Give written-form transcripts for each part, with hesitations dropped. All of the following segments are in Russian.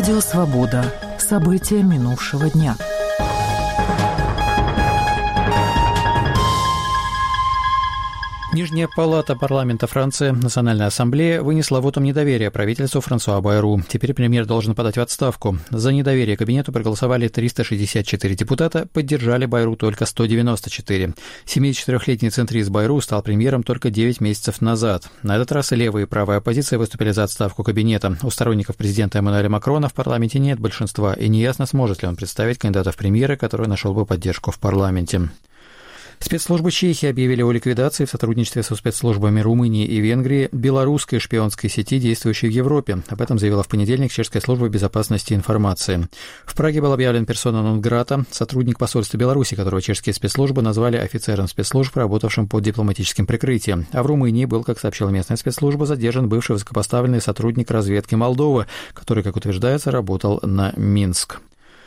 Радио «Свобода». События минувшего дня. Нижняя палата парламента Франции, Национальная ассамблея, вынесла вотум недоверия правительству Франсуа Байру. Теперь премьер должен подать в отставку. За недоверие кабинету проголосовали 364 депутата, поддержали Байру только 194. 74-летний центрист Байру стал премьером только 9 месяцев назад. На этот раз и левая и правая оппозиция выступили за отставку кабинета. У сторонников президента Эммануэля Макрона в парламенте нет большинства, и неясно, сможет ли он представить кандидата в премьеры, который нашел бы поддержку в парламенте. Спецслужбы Чехии объявили о ликвидации в сотрудничестве со спецслужбами Румынии и Венгрии белорусской шпионской сети, действующей в Европе. Об этом заявила в понедельник Чешская служба безопасности информации. В Праге был объявлен персона нон грата, сотрудник посольства Беларуси, которого чешские спецслужбы назвали офицером спецслужб, работавшим под дипломатическим прикрытием. А в Румынии был, как сообщила местная спецслужба, задержан бывший высокопоставленный сотрудник разведки Молдовы, который, как утверждается, работал на Минск.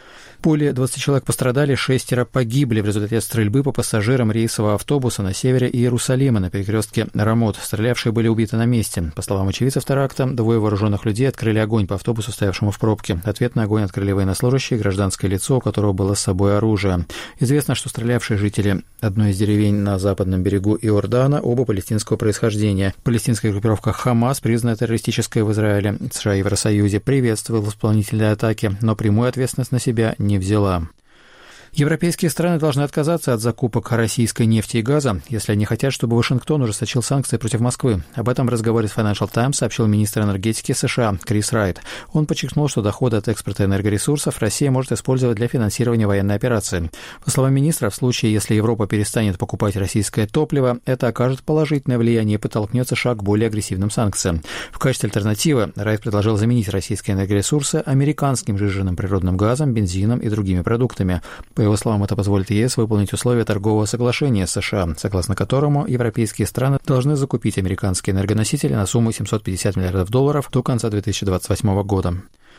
Более 20 человек пострадали, 6 погибли в результате стрельбы по пассажирам рейсового автобуса на севере Иерусалима на перекрестке Рамот. Стрелявшие были убиты на месте. По словам очевидцев теракта, двое вооруженных людей открыли огонь по автобусу, стоявшему в пробке. Ответный огонь открыли военнослужащие и гражданское лицо, у которого было с собой оружие. Известно, что стрелявшие жители одной из деревень на западном берегу Иордана оба палестинского происхождения. Палестинская группировка «Хамас», признанная террористической в Израиле, США и Евросоюзе, приветствовала исполнителей атаки, но прямую ответственность на себя не взяла. Европейские страны должны отказаться от закупок российской нефти и газа, если они хотят, чтобы Вашингтон ужесточил санкции против Москвы. Об этом в разговоре с Financial Times сообщил министр энергетики США Крис Райт. Он подчеркнул, что доходы от экспорта энергоресурсов Россия может использовать для финансирования военной операции. По словам министра, в случае, если Европа перестанет покупать российское топливо, это окажет положительное влияние и подтолкнет США к более агрессивным санкциям. В качестве альтернативы Райт предложил заменить российские энергоресурсы американским сжиженным природным газом, бензином и другими продуктами. По его словам, это позволит ЕС выполнить условия торгового соглашения с США, согласно которому европейские страны должны закупить американские энергоносители на сумму $750 миллиардов до конца 2028 года.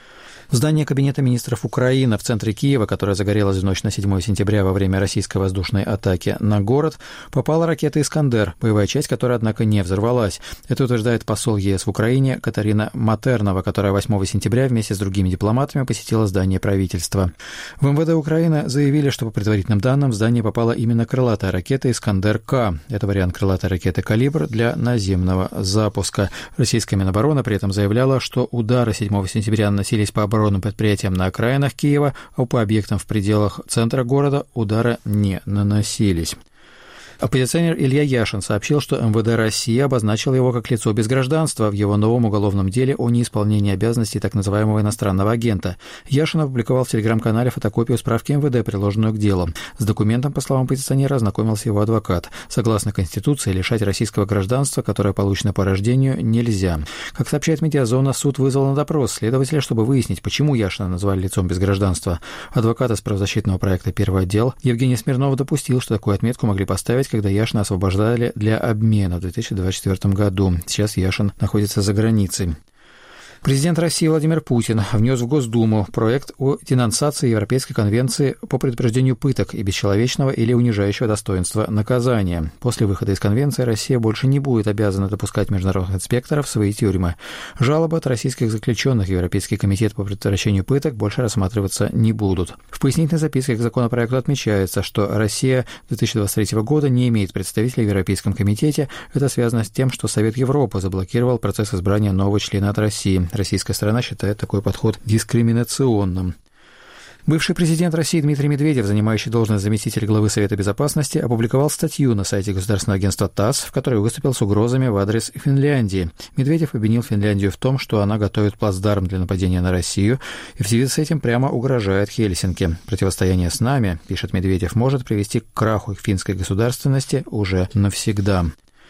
Здание Кабинета министров Украины в центре Киева, которое загорелось в ночь на 7 сентября во время российской воздушной атаки на город, попала ракета «Искандер», боевая часть которой, однако, не взорвалась. Это утверждает посол ЕС в Украине Катерина Матернова, которая 8 сентября вместе с другими дипломатами посетила здание правительства. В МВД Украины заявили, что по предварительным данным в здание попала именно крылатая ракета «Искандер-К». Это вариант крылатой ракеты «Калибр» для наземного запуска. Российская Минобороны при этом заявляла, что удары 7 сентября наносились по оборонным предприятиям на окраинах Киева, а по объектам в пределах центра города удары не наносились. Оппозиционер Илья Яшин сообщил, что МВД России обозначил его как лицо без гражданства в его новом уголовном деле о неисполнении обязанностей так называемого иностранного агента. Яшин опубликовал в телеграм-канале фотокопию справки МВД, приложенную к делу. С документом, по словам оппозиционера, ознакомился его адвокат. Согласно Конституции, лишать российского гражданства, которое получено по рождению, нельзя. Как сообщает Медиазона, суд вызвал на допрос следователя, чтобы выяснить, почему Яшина назвали лицом без гражданства. Адвокат из правозащитного проекта «Первый отдел» Евгений Смирнов допустил, что такую отметку могли поставить, когда Яшина освобождали для обмена в 2024 году. Сейчас Яшин находится за границей. Президент России Владимир Путин внес в Госдуму проект о денонсации Европейской конвенции по предупреждению пыток и бесчеловечного или унижающего достоинства наказания. После выхода из конвенции Россия больше не будет обязана допускать международных инспекторов в свои тюрьмы. Жалобы от российских заключенных в Европейский комитет по предотвращению пыток больше рассматриваться не будут. В пояснительной записке к законопроекту отмечается, что Россия 2023 года не имеет представителей в Европейском комитете. Это связано с тем, что Совет Европы заблокировал процесс избрания нового члена от России. Российская сторона считает такой подход дискриминационным. Бывший президент России Дмитрий Медведев, занимающий должность заместителя главы Совета Безопасности, опубликовал статью на сайте государственного агентства ТАСС, в которой выступил с угрозами в адрес Финляндии. Медведев обвинил Финляндию в том, что она готовит плацдарм для нападения на Россию, и в связи с этим прямо угрожает Хельсинки. Противостояние с нами, пишет Медведев, может привести к краху финской государственности уже навсегда.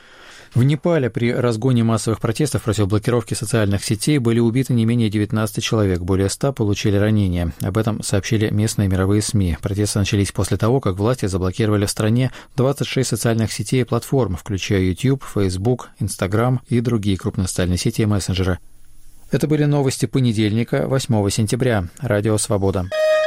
В Непале при разгоне массовых протестов против блокировки социальных сетей были убиты не менее 19 человек, более 100 получили ранения. Об этом сообщили местные и мировые СМИ. Протесты начались после того, как власти заблокировали в стране 26 социальных сетей и платформ, включая YouTube, Facebook, Instagram и другие крупные социальные сети и мессенджеры. Это были новости понедельника, 8 сентября. Радио «Свобода».